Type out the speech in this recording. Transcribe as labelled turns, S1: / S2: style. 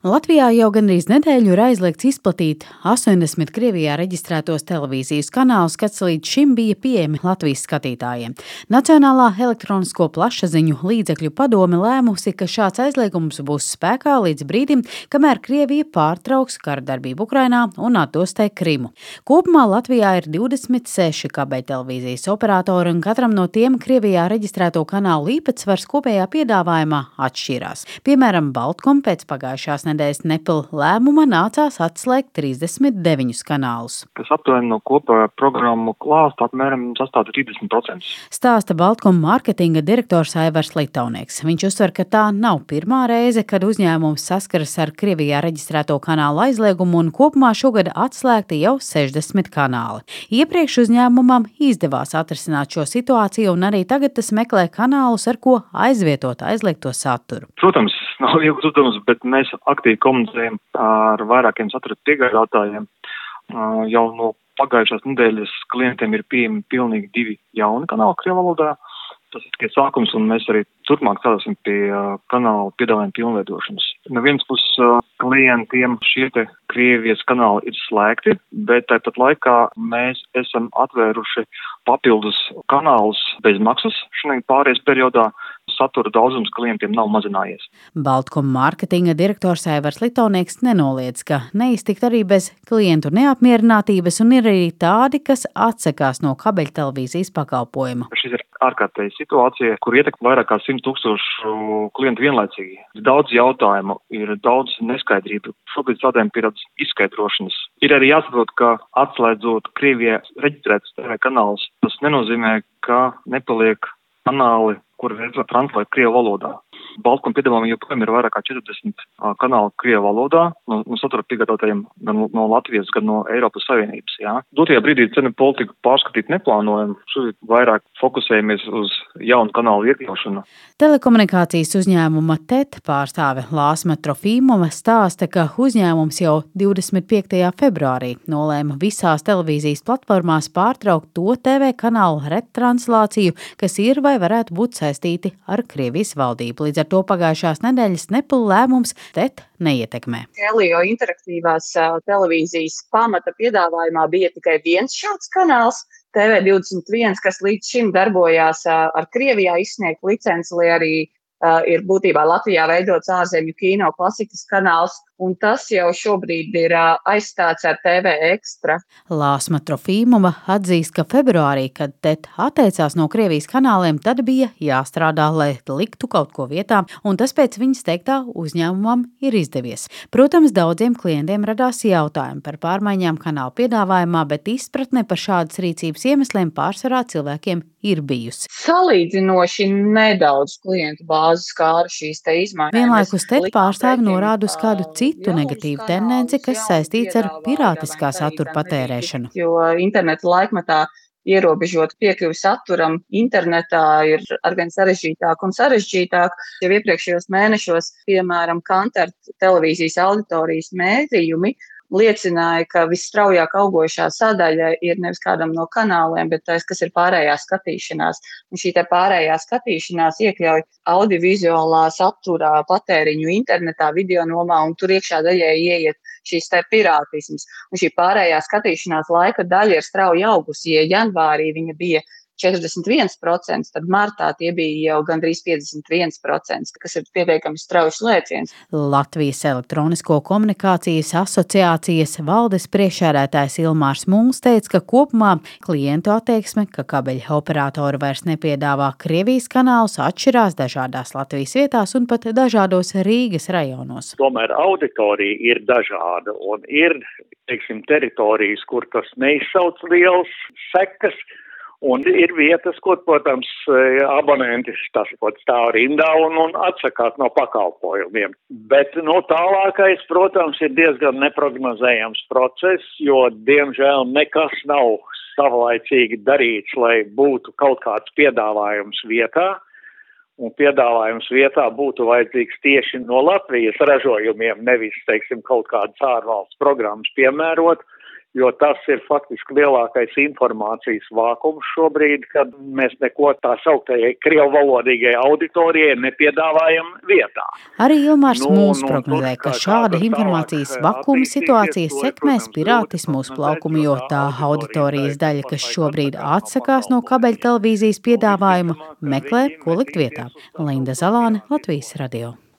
S1: Latvijā jau gandrīz nedēļu ir aizliegts izplatīt 80 Krievijā reģistrētos televīzijas kanālus, kas līdz šim bija pieejami Latvijas skatītājiem. Nacionālā elektronisko plašsaziņu līdzekļu padome lēmusi, ka šāds aizliegums būs spēkā līdz brīdim, kamēr Krievija pārtrauks karadarbību Ukrainā un atdostē Krimu. Kopumā Latvijā ir 26 kabeļtelevīzijas operatori, un katram no tiem Krievijā reģistrēto kanālu īpatsvars kopējā piedāvājumā atšķirās. Piemēram, Baltkom pēc pagājušās nedēļas Nepal lēmuma nācās atslēgt 39 kanālus.
S2: Kas aptuveni no kopējā programmu klāsta apmēram sastāv 30%.
S1: Stāsta Baltkom mārketinga direktors Aivars Litaunieks. Viņš uzsver, ka tā nav pirmā reize, kad uzņēmums saskaras ar Krievijā reģistrēto kanālu aizliegumu, un kopumā šogad atslēgti jau 60 kanāli. Iepriekš uzņēmumam izdevās atrisināt šo situāciju, un arī tagad tas meklē kanālus, ar ko aizvietot aizliegto saturu.
S2: Protams, nav viegls uzdevums, bet mēs aktīvi komunicējam ar vairākiem satura piegādātājiem. Jau no pagājušās nedēļas klientiem ir pieejami pilnīgi 2 jauni kanāli krievu valodā. Tas ir tikai sākums, un mēs arī turpmāk strādāsim pie kanāla piedāvājuma pilnveidošanas. No vienas puses klientiem šie te Krievijas kanāli ir slēgti, bet tāpat laikā mēs esam atvēruši papildus kanālus bez maksas šajā pārējais periodā. Satura daudzums klientiem nav mazinājies.
S1: Baltkom mārketinga direktors Aivars Litaunieks nenoliedz, ka neiztikt arī bez klientu neapmierinātības, un ir arī tādi, kas atsakās no kabeļtelevīzijas pakalpojuma.
S2: Šis ir ārkārtēja situācija, kur ietekmē vairāk kā 100 000 klientu vienlaicīgi. Ir daudz jautājumu, ir daudz neskaidrību. Šobrīd strādājam pie tādas izskaidrošanas. Ir arī jāsaprot, ka atslēdzot Krievijā reģistrētus TV kanālus, tas nenozīmē, ka nepaliek kanāli, kur ir translēt Krievu valodā. Baltkom piedāvājumā joprojām ir vairāk kā 40 kanāli Krievu valodā, no satura piegādātājiem gan no Latvijas, gan no Eiropas Savienības. Jā. Dotajā brīdī cenu politiku pārskatīt neplānojam, šobrīd vairāk fokusējamies uz jaunu kanālu iekļaušanu.
S1: Telekomunikācijas uzņēmuma TET pārstāve Lāsma Trofīmova stāsta, ka uzņēmums jau 25. februārī nolēma visās televīzijas platformās pārtraukt to TV kanālu retranslāciju, kas ir vai varētu būt saistīti ar Krievijas valdību. Līdz ar to pagājušās nedēļas Nepal lēmums TET neietekmē.
S3: Elio interaktīvās televīzijas pamata piedāvājumā bija tikai viens šāds kanāls, TV21, kas līdz šim darbojās ar Krievijā izsniegt licenci, lai arī ir būtībā Latvijā veidots ārzemju kino klasikas kanāls, un tas jau šobrīd ir aizstāts ar TV Ekstra.
S1: Lāsma Trofīmova atzīst, ka februārī, kad TET atteicās no Krievijas kanāliem, tad bija jāstrādā, lai liktu kaut ko vietā, un tas pēc viņas teiktā uzņēmumam ir izdevies. Protams, daudziem klientiem radās jautājumi par pārmaiņām kanāla piedāvājumā, bet izpratne par šādas rīcības iemesliem pārsvarā cilvēkiem ir bijusi.
S3: Salīdzinoši nedaudz klientu bāzi skāra šīs te izmaiņas.
S1: Vienlaikus TET pārstāvi norāda uz kādu citu negatīvu tendenci, kas saistīts ar pirātiskā satura patērēšanu.
S3: Jo interneta laikmetā ierobežot piekļuvi saturam internetā ir arvien sarežģītāk un sarežģītāk. Jau iepriekšējos mēnešos, piemēram, Kantar televīzijas auditorijas mērījumi liecināja, ka visstraujāk augošā sadaļa ir nevis kādam no kanāliem, bet tas, kas ir pārējā skatīšanās. Un šī te pārējā skatīšanās iekļauj audiovizuālā saturā patēriņu internetā, video nomā, un tur iekšā daļai ieiet šīs te pirātisms. Un šī pārējā skatīšanās laika daļa ir strauji augusi. Ja janvārī viņa bija 41%, tad martā tie bija jau gandrīz 51%, kas ir pietiekami strauji lēciens.
S1: Latvijas elektronisko komunikācijas asociācijas valdes priekšsēdētājs Ilmārs Muls teica, ka kopumā klientu attieksme, ka kabeļa operatori vairs nepiedāvā Krievijas kanālus, atšķirās dažādās Latvijas vietās un pat dažādos Rīgas rajonos.
S4: Tomēr auditorija ir dažāda un ir, teiksim, teritorijas, kur tas neizsauc liels sekas. Un ir vietas, kur, protams, abonenti stāv rindā un atsakās no pakalpojumiem. Bet tālākais, protams, ir diezgan neprognozējams process, jo, diemžēl, nekas nav savlaicīgi darīts, lai būtu kaut kāds piedāvājums vietā. Un piedāvājums vietā būtu vajadzīgs tieši no Latvijas ražojumiem, nevis, teiksim, kaut kādas ārvalsts programmas piemērot. jo tas ir faktiski lielākais informācijas vākums šobrīd, kad mēs neko tā sauktajai krievvalodīgai auditorijai nepiedāvājam vietā.
S1: Arī Ilmārs Mūls prognozē, ka šāda informācijas vakuma situācija sekmēs pirātismu uz plaukuma, jo tā auditorijas daļa, kas šobrīd atsakās no kabeļtelevīzijas piedāvājuma, meklē, ko likt vietā. Linda Zalāne, Latvijas radio.